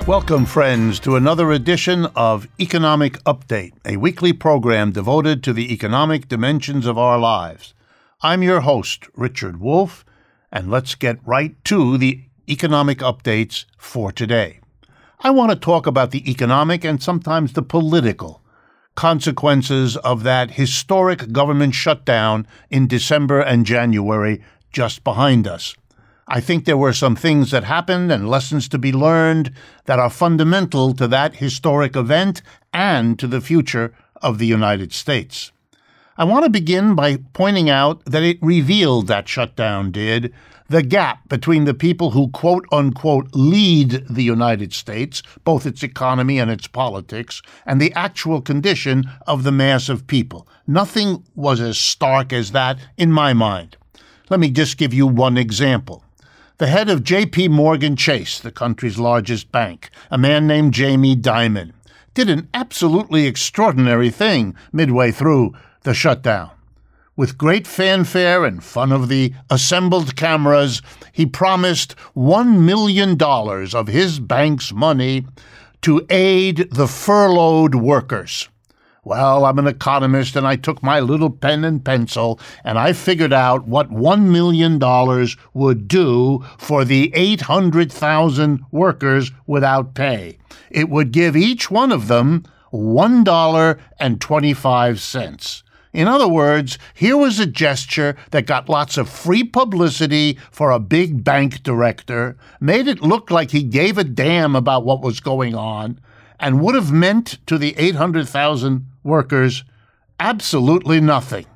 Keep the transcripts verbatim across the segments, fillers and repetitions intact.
Welcome, friends, to another edition of Economic Update, a weekly program devoted to the economic dimensions of our lives. I'm your host, Richard Wolff, and let's get right to the economic updates for today. I want to talk about the economic and sometimes the political consequences of that historic government shutdown in December and January just behind us. I think there were some things that happened and lessons to be learned that are fundamental to that historic event and to the future of the United States. I want to begin by pointing out that it revealed, that shutdown did, the gap between the people who quote-unquote lead the United States, both its economy and its politics, and the actual condition of the mass of people. Nothing was as stark as that in my mind. Let me just give you one example. The head of J P Morgan Chase, the country's largest bank, a man named Jamie Dimon, did an absolutely extraordinary thing midway through the shutdown. With great fanfare and fun of the assembled cameras, he promised one million dollars of his bank's money to aid the furloughed workers. Well, I'm an economist, and I took my little pen and pencil, and I figured out what one million dollars would do for the eight hundred thousand workers without pay. It would give each one of them one dollar and twenty-five cents. In other words, here was a gesture that got lots of free publicity for a big bank director, made it look like he gave a damn about what was going on, and would have meant to the eight hundred thousand workers absolutely nothing.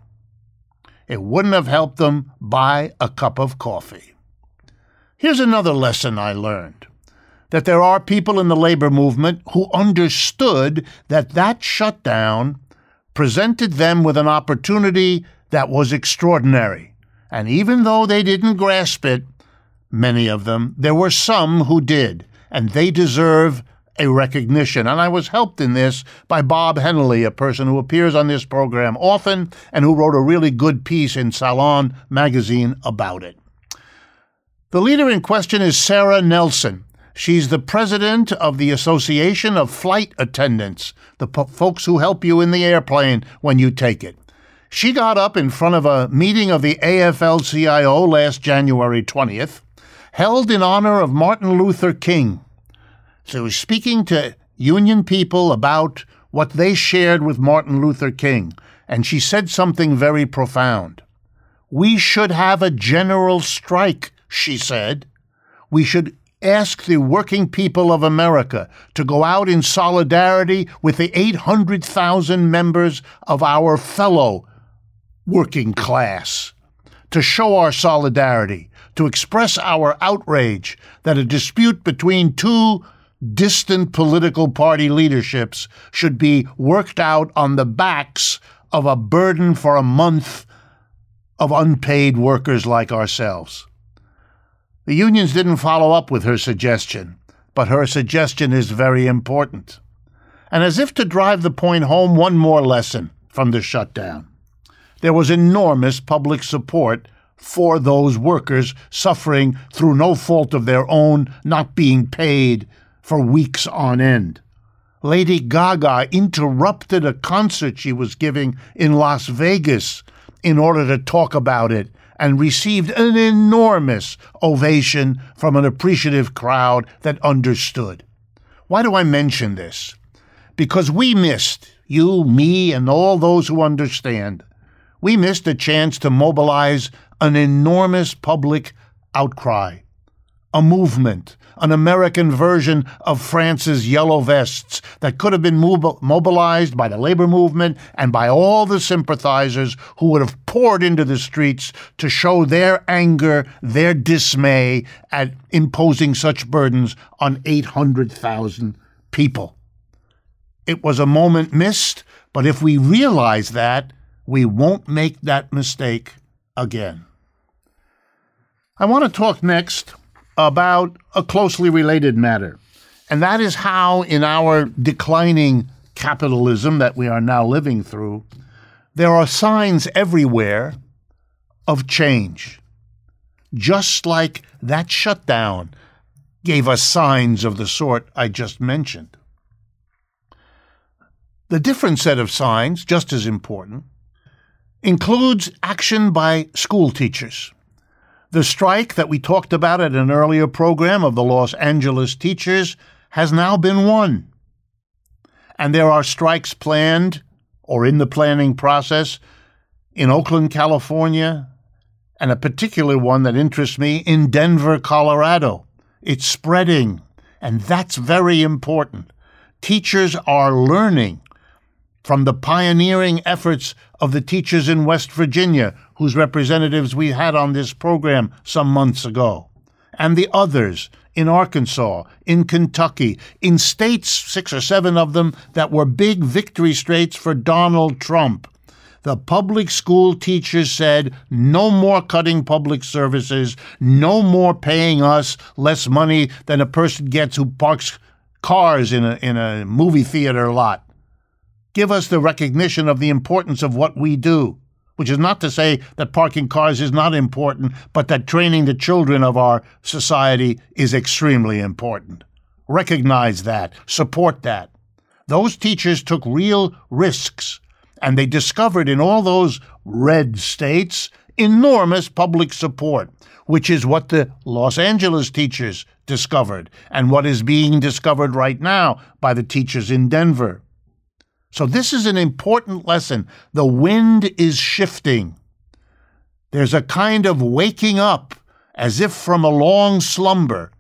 It wouldn't have helped them buy a cup of coffee. Here's another lesson I learned, that there are people in the labor movement who understood that that shutdown presented them with an opportunity that was extraordinary. And even though they didn't grasp it, many of them, there were some who did, and they deserve a recognition. And I was helped in this by Bob Hennelly, a person who appears on this program often and who wrote a really good piece in Salon magazine about it. The leader in question is Sarah Nelson. She's the president of the Association of Flight Attendants, the po- folks who help you in the airplane when you take it. She got up in front of a meeting of the A F L C I O last January twentieth, held in honor of Martin Luther King. So was speaking to union people about what they shared with Martin Luther King, and she said something very profound. We should have a general strike, she said. We should ask the working people of America to go out in solidarity with the eight hundred thousand members of our fellow working class, to show our solidarity, to express our outrage that a dispute between two distant political party leaderships should be worked out on the backs of a burden for a month of unpaid workers like ourselves. The unions didn't follow up with her suggestion, but her suggestion is very important. And as if to drive the point home, one more lesson from the shutdown. There was enormous public support for those workers suffering through no fault of their own, not being paid for weeks on end. Lady Gaga interrupted a concert she was giving in Las Vegas in order to talk about it and received an enormous ovation from an appreciative crowd that understood. Why do I mention this? Because we missed, you, me, and all those who understand, we missed a chance to mobilize an enormous public outcry, a movement, an American version of France's Yellow Vests that could have been mob- mobilized by the labor movement and by all the sympathizers who would have poured into the streets to show their anger, their dismay at imposing such burdens on eight hundred thousand people. It was a moment missed, but if we realize that, we won't make that mistake again. I want to talk next about a closely related matter, and that is how in our declining capitalism that we are now living through, there are signs everywhere of change. Just like that shutdown gave us signs of the sort I just mentioned. The different set of signs, just as important, includes action by school teachers. The strike that we talked about at an earlier program of the Los Angeles teachers has now been won. And there are strikes planned or in the planning process in Oakland, California, and a particular one that interests me in Denver, Colorado. It's spreading, and that's very important. Teachers are learning from the pioneering efforts of the teachers in West Virginia, whose representatives we had on this program some months ago, and the others in Arkansas, in Kentucky, in states, six or seven of them, that were big victory states for Donald Trump. The public school teachers said, no more cutting public services, no more paying us less money than a person gets who parks cars in a, in a movie theater lot. Give us the recognition of the importance of what we do, which is not to say that parking cars is not important, but that training the children of our society is extremely important. Recognize that. Support that. Those teachers took real risks, and they discovered in all those red states enormous public support, which is what the Los Angeles teachers discovered and what is being discovered right now by the teachers in Denver. So this is an important lesson. The wind is shifting. There's a kind of waking up, as if from a long slumber,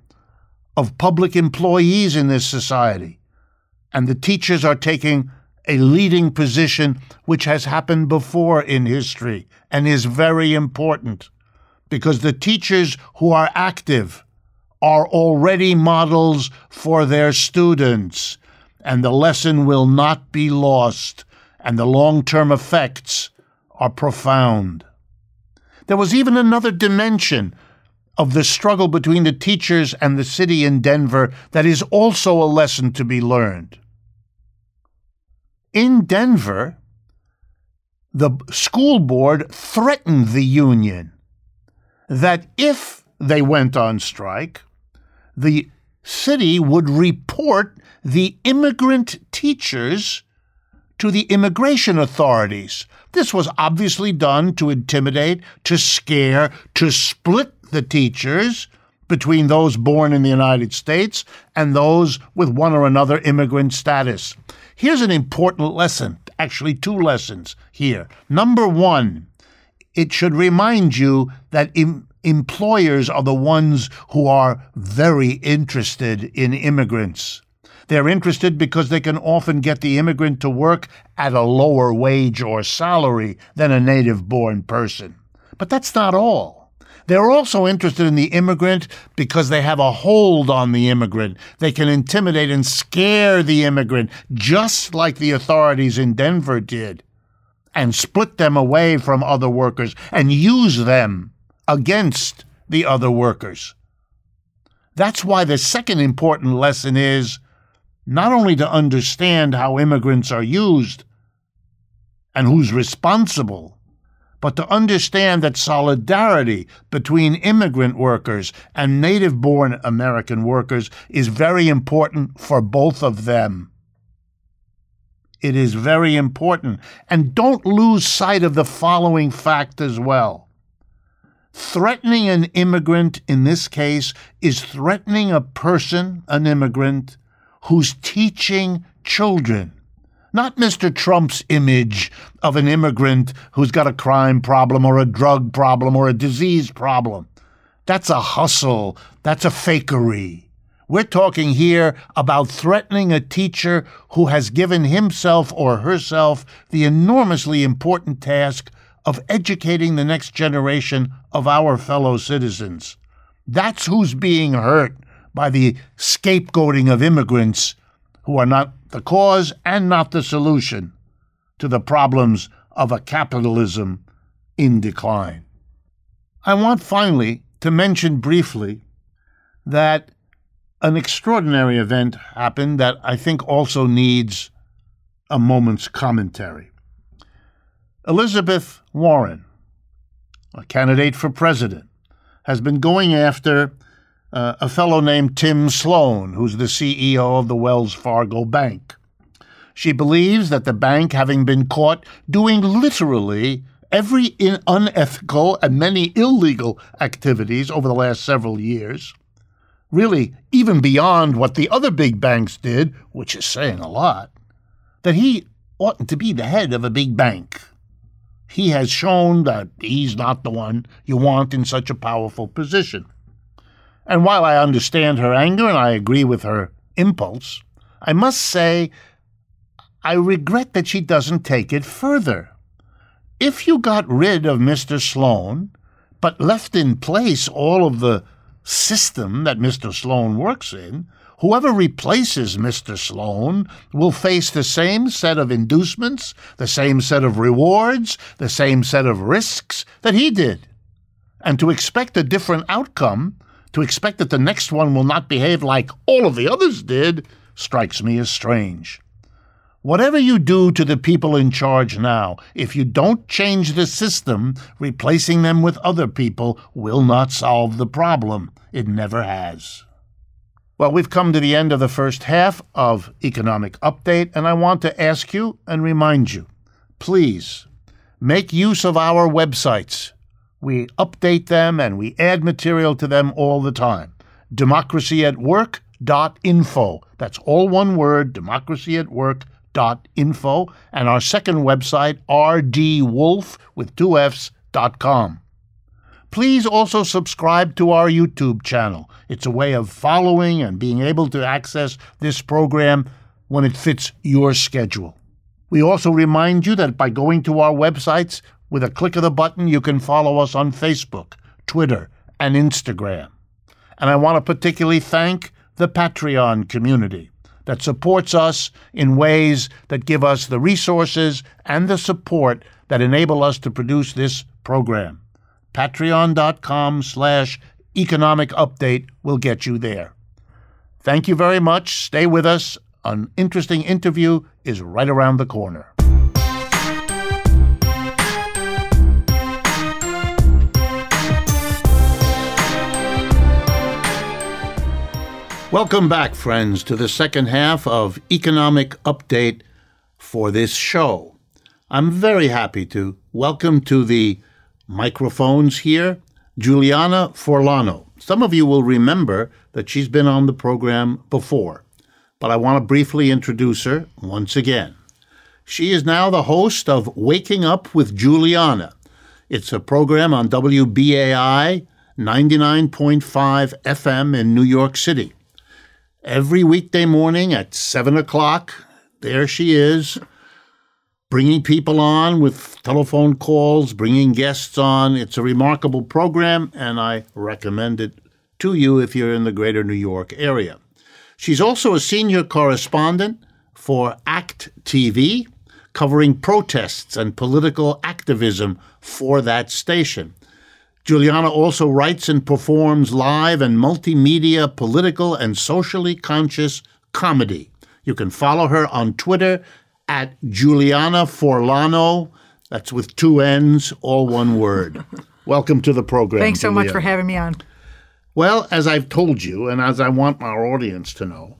of public employees in this society. And the teachers are taking a leading position, which has happened before in history and is very important, because the teachers who are active are already models for their students. And the lesson will not be lost, and the long-term effects are profound. There was even another dimension of the struggle between the teachers and the city in Denver that is also a lesson to be learned. In Denver, the school board threatened the union that if they went on strike, the city would report the immigrant teachers to the immigration authorities. This was obviously done to intimidate, to scare, to split the teachers between those born in the United States and those with one or another immigrant status. Here's an important lesson, actually two lessons here. Number one, it should remind you that im- employers are the ones who are very interested in immigrants. They're interested because they can often get the immigrant to work at a lower wage or salary than a native-born person. But that's not all. They're also interested in the immigrant because they have a hold on the immigrant. They can intimidate and scare the immigrant, just like the authorities in Denver did, and split them away from other workers and use them against the other workers. That's why the second important lesson is not only to understand how immigrants are used and who's responsible, but to understand that solidarity between immigrant workers and native-born American workers is very important for both of them. It is very important. And don't lose sight of the following fact as well. Threatening an immigrant in this case is threatening a person, an immigrant, who's teaching children. Not Mister Trump's image of an immigrant who's got a crime problem or a drug problem or a disease problem. That's a hustle. That's a fakery. We're talking here about threatening a teacher who has given himself or herself the enormously important task of educating the next generation of our fellow citizens. That's who's being hurt by the scapegoating of immigrants who are not the cause and not the solution to the problems of a capitalism in decline. I want finally to mention briefly that an extraordinary event happened that I think also needs a moment's commentary. Elizabeth Warren, a candidate for president, has been going after uh, a fellow named Tim Sloan, who's the C E O of the Wells Fargo Bank. She believes that the bank, having been caught doing literally every in- unethical and many illegal activities over the last several years, really even beyond what the other big banks did, which is saying a lot, that he oughtn't to be the head of a big bank. He has shown that he's not the one you want in such a powerful position. And while I understand her anger and I agree with her impulse, I must say I regret that she doesn't take it further. If you got rid of Mister Sloan, but left in place all of the system that Mister Sloan works in, whoever replaces Mister Sloan will face the same set of inducements, the same set of rewards, the same set of risks that he did. And to expect a different outcome, to expect that the next one will not behave like all of the others did, strikes me as strange. Whatever you do to the people in charge now, if you don't change the system, replacing them with other people will not solve the problem. It never has. Well, we've come to the end of the first half of Economic Update, and I want to ask you and remind you, please make use of our websites. We update them and we add material to them all the time. democracy at work dot info. That's all one word, democracy at work dot info. And our second website, r d wolf with two F's dot com. Please also subscribe to our YouTube channel. It's a way of following and being able to access this program when it fits your schedule. We also remind you that by going to our websites, with a click of the button, you can follow us on Facebook, Twitter, and Instagram. And I want to particularly thank the Patreon community that supports us in ways that give us the resources and the support that enable us to produce this program. Patreon.com slash economic update will get you there. Thank you very much. Stay with us. An interesting interview is right around the corner. Welcome back, friends, to the second half of Economic Update for this show. I'm very happy to welcome to the microphones here Juliana Forlano. Some of you will remember that she's been on the program before, but I want to briefly introduce her once again. She is now the host of Waking Up with Juliana. It's a program on W B A I ninety-nine point five F M in New York City. Every weekday morning at seven o'clock, there she is, bringing people on with telephone calls, bringing guests on. It's a remarkable program, and I recommend it to you if you're in the greater New York area. She's also a senior correspondent for ACT T V, covering protests and political activism for that station. Juliana also writes and performs live and multimedia political and socially conscious comedy. You can follow her on Twitter at Juliana Forlano. That's with two N's, all one word. Welcome to the program. Thanks so Juliana. much for having me on. Well, as I've told you, and as I want our audience to know,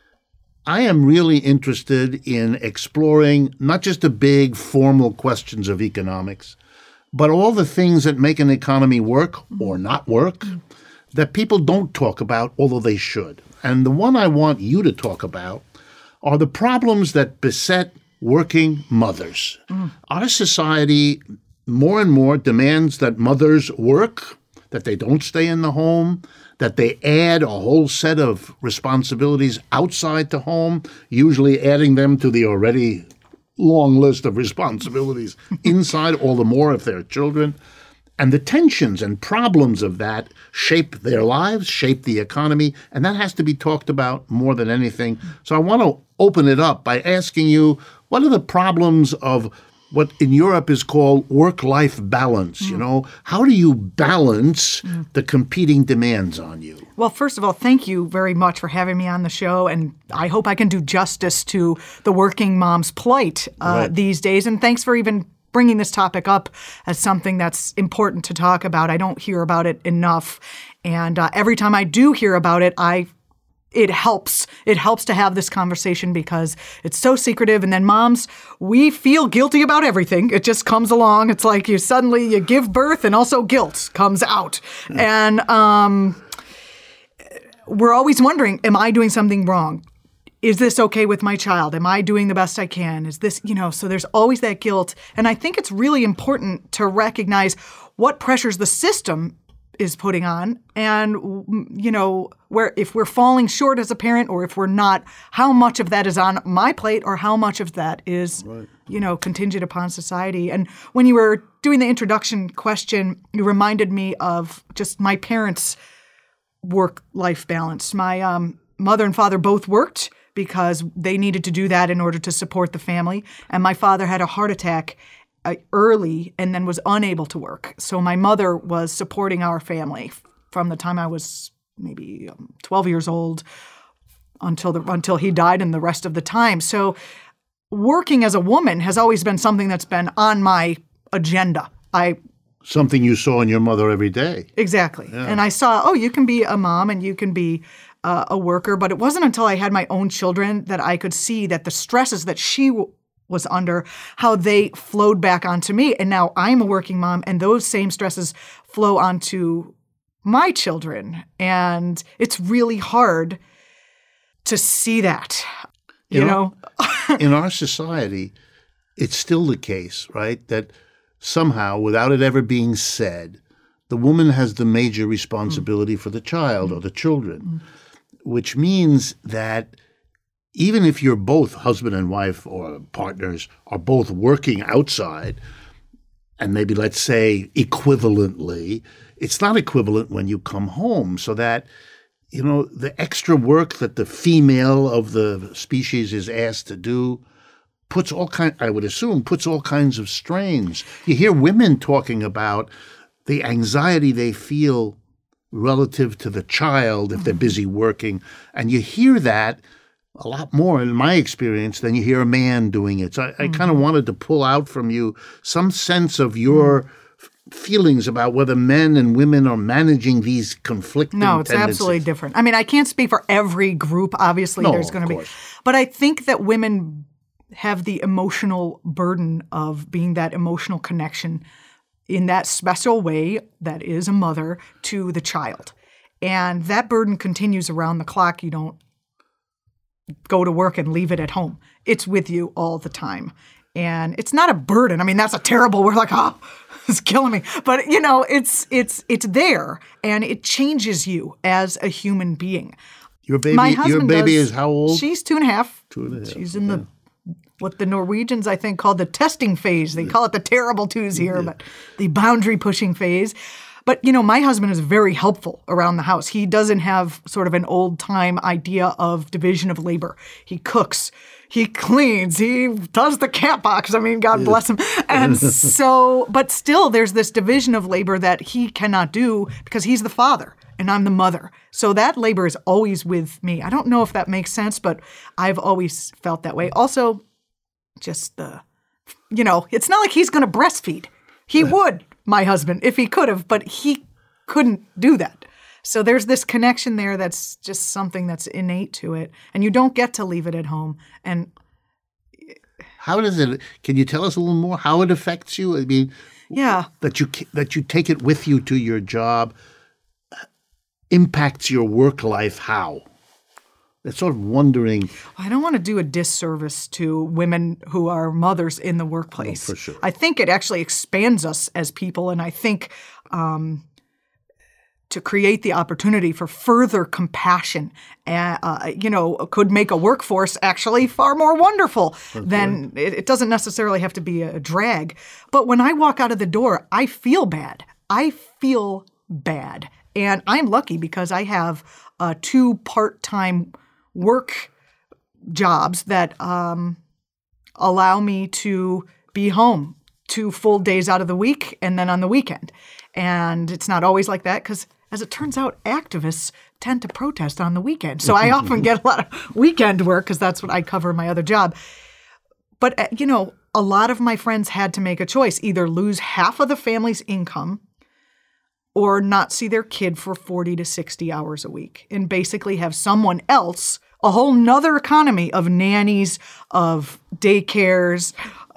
I am really interested in exploring not just the big formal questions of economics, but all the things that make an economy work or not work that people don't talk about, although they should. And the one I want you to talk about are the problems that beset working mothers. Mm. Our society more and more demands that mothers work, that they don't stay in the home, that they add a whole set of responsibilities outside the home, usually adding them to the already long list of responsibilities inside, all the more if they're children. And the tensions and problems of that shape their lives, shape the economy, and that has to be talked about more than anything. So I want to open it up by asking you, what are the problems of what in Europe is called work-life balance? Mm. You know, how do you balance mm. the competing demands on you? Well, first of all, thank you very much for having me on the show, and I hope I can do justice to the working mom's plight uh, right. these days. And thanks for even bringing this topic up as something that's important to talk about. I don't hear about it enough. And uh, every time I do hear about it, I it helps. It helps to have this conversation because it's so secretive. And then moms, we feel guilty about everything. It just comes along. It's like you suddenly you give birth and also guilt comes out. Mm. And um, we're always wondering, am I doing something wrong? Is this okay with my child? Am I doing the best I can? Is this, you know, so there's always that guilt. And I think it's really important to recognize what pressures the system is putting on and, you know, where if we're falling short as a parent or if we're not, how much of that is on my plate or how much of that is, right. you know, contingent upon society. And when you were doing the introduction question, you reminded me of just my parents' work-life balance. My um, mother and father both worked because they needed to do that in order to support the family. And my father had a heart attack uh, early and then was unable to work. So my mother was supporting our family from the time I was maybe um, twelve years old until the until he died and the rest of the time. So working as a woman has always been something that's been on my agenda. I Something you saw in your mother every day. Exactly. Yeah. And I saw, oh, you can be a mom and you can be uh, a worker. But it wasn't until I had my own children that I could see that the stresses that she w- was under, how they flowed back onto me. And now I'm a working mom and those same stresses flow onto my children. And it's really hard to see that, you in know? Our, in our society, it's still the case, right, that somehow, without it ever being said, the woman has the major responsibility mm. for the child mm. or the children, mm. which means that even if you're both husband and wife or partners are both working outside, and maybe let's say equivalently, it's not equivalent when you come home. So that, you know, the extra work that the female of the species is asked to do puts all kind, I would assume, puts all kinds of strains. You hear women talking about the anxiety they feel relative to the child if they're busy working, and you hear that a lot more, in my experience, than you hear a man doing it. So I, mm-hmm. I kind of wanted to pull out from you some sense of your mm-hmm. feelings about whether men and women are managing these conflicting No, it's tendencies. absolutely different. I mean, I can't speak for every group. Obviously, no, there's going to be. Course. But I think that women have the emotional burden of being that emotional connection in that special way that is a mother to the child. And that burden continues around the clock. You don't go to work and leave it at home. It's with you all the time. And it's not a burden. I mean, that's a terrible word, like, oh, it's killing me. But, you know, it's it's it's there, and it changes you as a human being. Your baby, My husband your baby does, is how old? She's two and a half. Two and a half. She's in okay. the what the Norwegians, I think, call the testing phase. They call it the terrible twos here, yeah. but the boundary pushing phase. But, you know, my husband is very helpful around the house. He doesn't have sort of an old-time idea of division of labor. He cooks. He cleans. He does the cat box. I mean, God bless him. And so, but still, there's this division of labor that he cannot do because he's the father and I'm the mother. So that labor is always with me. I don't know if that makes sense, but I've always felt that way. Also, just the, you know, it's not like he's going to breastfeed. He would, my husband, if he could have, but he couldn't do that. So there's this connection there that's just something that's innate to it, and you don't get to leave it at home. And how does it? Can you tell us a little more how it affects you? I mean, yeah, that you that you take it with you to your job impacts your work life. How? It's sort of wondering. I don't want to do a disservice to women who are mothers in the workplace. Oh, for sure. I think it actually expands us as people, and I think um, to create the opportunity for further compassion, uh, uh, you know, could make a workforce actually far more wonderful okay. than it, it doesn't necessarily have to be a drag. But when I walk out of the door, I feel bad. I feel bad. And I'm lucky because I have uh, two part-time work jobs that um, allow me to be home two full days out of the week and then on the weekend. And it's not always like that because, as it turns out, activists tend to protest on the weekend. So I often get a lot of weekend work because that's what I cover in my other job. but, uh, you know, a lot of my friends had to make a choice, either lose half of the family's income or not see their kid for forty to sixty hours a week and basically have someone else, a whole nother economy of nannies, of daycares,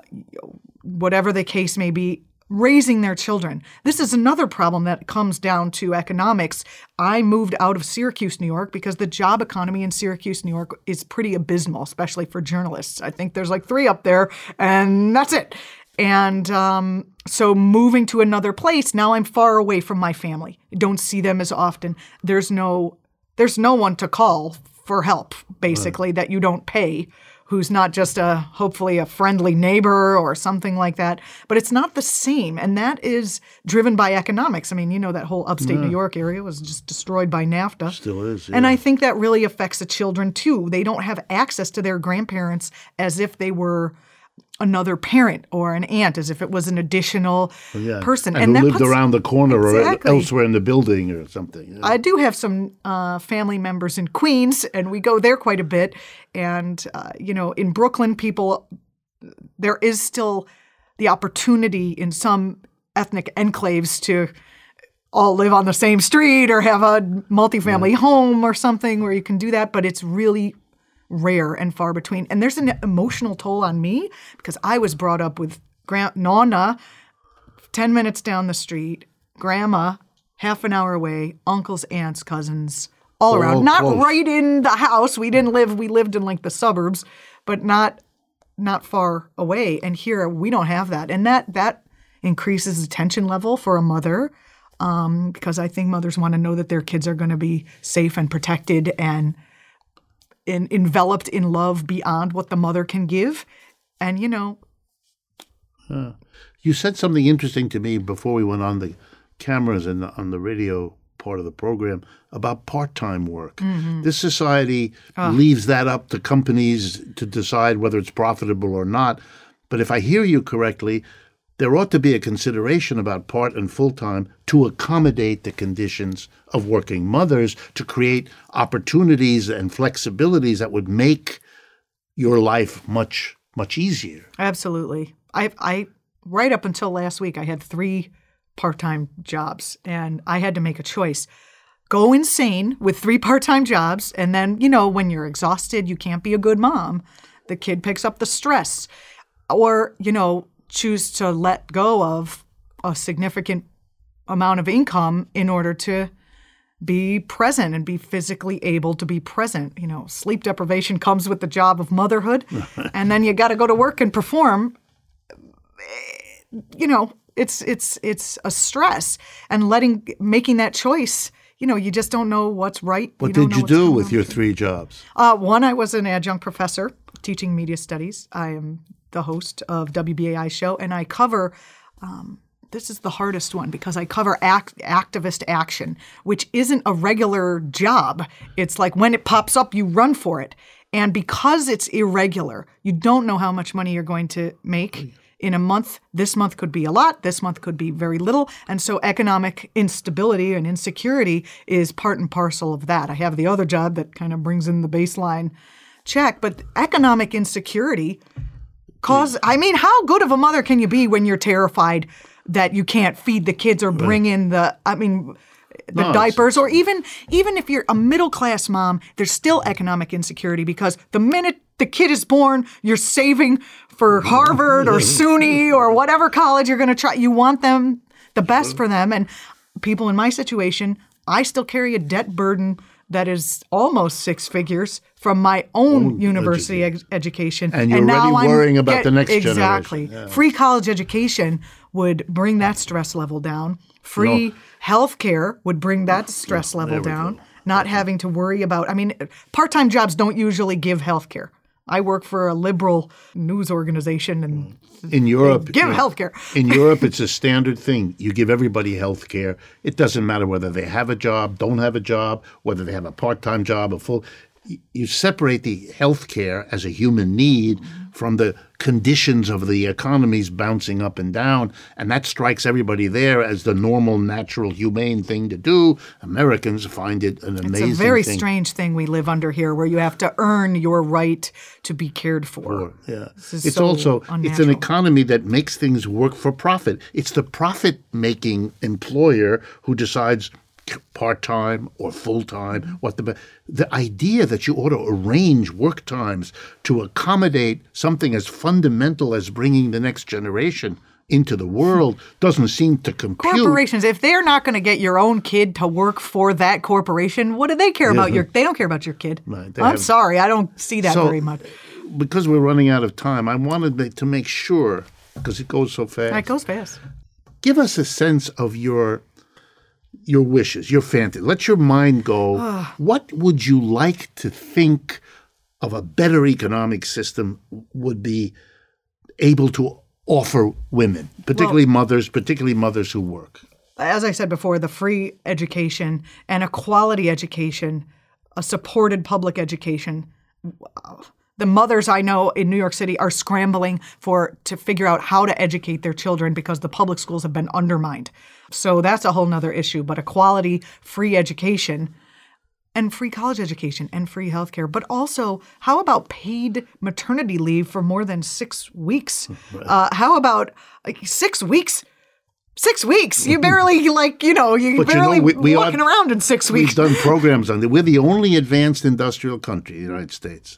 whatever the case may be, raising their children. This is another problem that comes down to economics. I moved out of Syracuse, New York, because the job economy in Syracuse, New York is pretty abysmal, especially for journalists. I think there's like three up there, and that's it. And um, so moving to another place, now I'm far away from my family. I don't see them as often. There's no, there's no one to call for help, basically, right, that you don't pay, who's not just a, hopefully a friendly neighbor or something like that. But it's not the same. And that is driven by economics. I mean, you know, that whole upstate yeah. New York area was just destroyed by NAFTA. Still is, yeah. And I think that really affects the children, too. They don't have access to their grandparents as if they were another parent or an aunt, as if it was an additional well, yeah. person. And, and who that lived puts, around the corner exactly. or elsewhere in the building or something. Yeah. I do have some uh, family members in Queens, and we go there quite a bit. And, uh, you know, in Brooklyn, people, there is still the opportunity in some ethnic enclaves to all live on the same street or have a multifamily yeah. home or something where you can do that. But it's really rare and far between. And there's an emotional toll on me because I was brought up with Grand- Nonna ten minutes down the street, Grandma half an hour away, uncles, aunts, cousins, all We're around. all not close. right in the house. We didn't live, we lived in like the suburbs, but not not far away. And here we don't have that. And that that increases the tension level for a mother um, because I think mothers want to know that their kids are going to be safe and protected and In, enveloped in love beyond what the mother can give. And, you know. Uh, you said something interesting to me before we went on the cameras and the, on the radio part of the program about part-time work. Mm-hmm. This society oh. leaves that up to companies to decide whether it's profitable or not. But if I hear you correctly, there ought to be a consideration about part and full-time to accommodate the conditions of working mothers, to create opportunities and flexibilities that would make your life much, much easier. Absolutely. I, I right up until last week, I had three part-time jobs, and I had to make a choice. Go insane with three part-time jobs, and then, you know, when you're exhausted, you can't be a good mom. The kid picks up the stress. Or, you know, choose to let go of a significant amount of income in order to be present and be physically able to be present. You know, sleep deprivation comes with the job of motherhood, and then you got to go to work and perform. You know, it's it's it's a stress, and letting making that choice. You know, you just don't know what's right. What you did you do with your three jobs? Uh, one, I was an adjunct professor teaching media studies. I am the host of W B A I show, and I cover, um, this is the hardest one because I cover act, activist action, which isn't a regular job. It's like when it pops up, you run for it. And because it's irregular, you don't know how much money you're going to make in a month. This month could be a lot. This month could be very little. And so economic instability and insecurity is part and parcel of that. I have the other job that kind of brings in the baseline check, but economic insecurity Cause I mean, how good of a mother can you be when you're terrified that you can't feed the kids or bring in the I mean the no, diapers, or even even if you're a middle class mom, there's still economic insecurity because the minute the kid is born, you're saving for Harvard or SUNY or whatever college you're going to try. You want them the best for them, and people in my situation, I still carry a debt burden that is almost six figures from my own oh, university education. Ed- education. And you're and now already I'm worrying about get, the next exactly. generation. Yeah. Free college education would bring that stress level down. Free no. health care would bring that stress level there down. Not having to worry about, I mean, part-time jobs don't usually give health care. I work for a liberal news organization and in Europe, give you know, health care. In Europe, it's a standard thing. You give everybody health care. It doesn't matter whether they have a job, don't have a job, whether they have a part-time job, a full. you separate the healthcare as a human need from the conditions of the economies bouncing up and down, and that strikes everybody there as the normal, natural, humane thing to do. Americans find it an amazing thing. It's a very thing. strange thing we live under here, where you have to earn your right to be cared for. Or, yeah, it's so also unnatural. It's an economy that makes things work for profit. It's the profit-making employer who decides part-time or full-time, what the the idea that you ought to arrange work times to accommodate something as fundamental as bringing the next generation into the world doesn't seem to compute. Corporations, if they're not going to get your own kid to work for that corporation, what do they care Yeah. about your they don't care about your kid. Right, they I'm have- sorry, I don't see that So, very much. Because we're running out of time, I wanted to make sure, because it goes so fast. It goes fast. Give us a sense of your your wishes, your fantasy. Let your mind go. What would you like to think of a better economic system would be able to offer women, particularly Well, mothers, particularly mothers who work? As I said before, the free education and a quality education, a supported public education. The mothers I know in New York City are scrambling for to figure out how to educate their children because the public schools have been undermined. So that's a whole nother issue. But a quality, free education and free college education and free healthcare. But also, how about paid maternity leave for more than six weeks? Uh, how about like, six weeks? Six weeks. You barely, like, you know, you're But you know, barely we- we walking are- around in six weeks. We've done programs on it. We're the only advanced industrial country, the United States,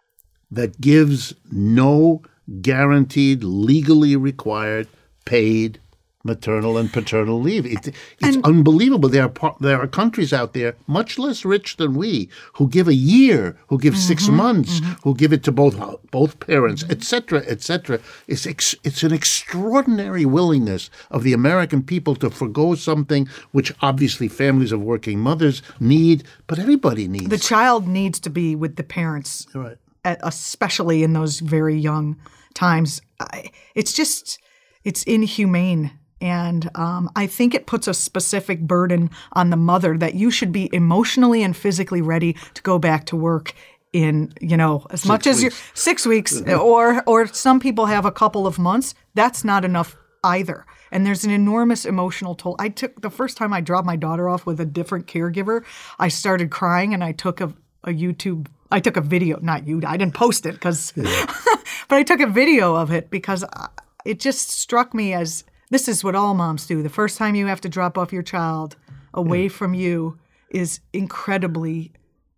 that gives no guaranteed, legally required, paid maternal and paternal leave. It, it's And- unbelievable. There are par- there are countries out there, much less rich than we, who give a year, who give six Mm-hmm, months, who give it to both both parents, et cetera, et cetera. It's ex- it's an extraordinary willingness of the American people to forgo something which obviously families of working mothers need, but everybody needs. The child needs to be with the parents, Right. at- especially in those very young times. I- It's just, it's inhumane. And um, I think it puts a specific burden on the mother that you should be emotionally and physically ready to go back to work in, you know, as much as you're six weeks, or or some people have a couple of months. That's not enough either. And there's an enormous emotional toll. I took the first time I dropped my daughter off with a different caregiver, I started crying, and I took a, a YouTube. I took a video, not you. I didn't post it because, but I took a video of it because it just struck me as. This is what all moms do. The first time you have to drop off your child away yeah. from you is incredibly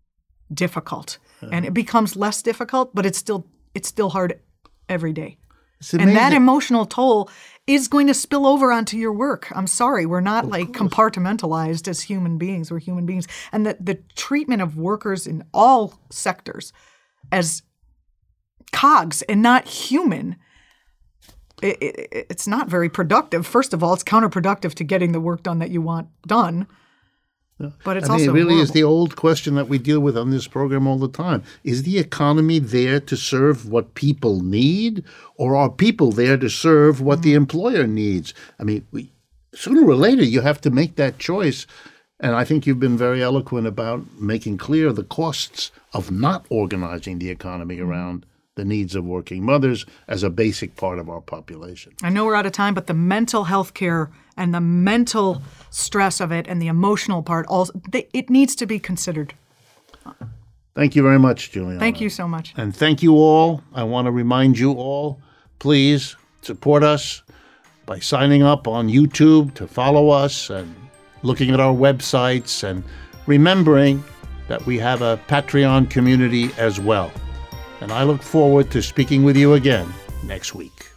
difficult. Uh-huh. And it becomes less difficult, but it's still it's still hard every day. And that emotional toll is going to spill over onto your work. I'm sorry. We're not of like course. compartmentalized as human beings. We're human beings. And the, the treatment of workers in all sectors as cogs and not human, It, it, it's not very productive. First of all, it's counterproductive to getting the work done that you want done. But it's I mean, also it really horrible. is the old question that we deal with on this program all the time. Is the economy there to serve what people need, or are people there to serve what mm-hmm. the employer needs? I mean, we, sooner or later, you have to make that choice. And I think you've been very eloquent about making clear the costs of not organizing the economy around the needs of working mothers as a basic part of our population. I know we're out of time, but the mental health care and the mental stress of it and the emotional part, also, they, it needs to be considered. Thank you very much, Juliana. Thank you so much. And thank you all. I want to remind you all, please support us by signing up on YouTube to follow us and looking at our websites and remembering that we have a Patreon community as well. And I look forward to speaking with you again next week.